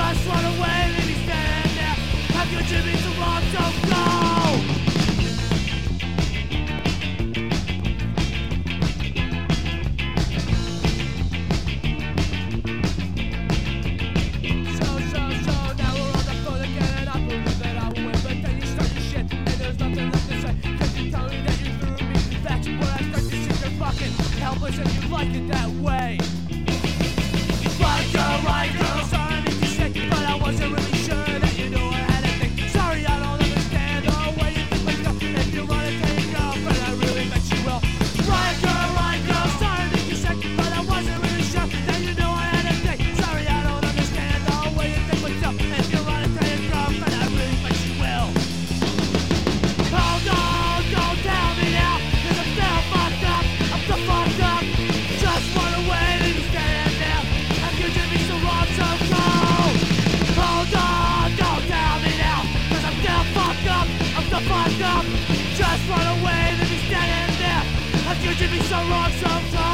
Just run away, leave me standing there. How could you be so wrong, so go? Helpless and you like it that way. Right girl, sorry to make you sick, but I wasn't really sure that you knew I had a thing. Sorry, I don't understand the way you think myself. If you wanna take it off, but I really bet you will. Right girl, sorry to make you sick, but I wasn't really sure that you knew I had a thing. Sorry, I don't understand the way you think myself. If you wanna take it off, but I really bet you will. Oh no, don't tell me now, 'cause I'm still fucked up. I'm still fucked up. Just run away, leave me standing there. How could you be so wrong, so cold? Hold on, don't tell me now, 'cause I'm still fucked up. I'm still fucked up. Just run away, leave me standing there. How could you be so wrong, so cold?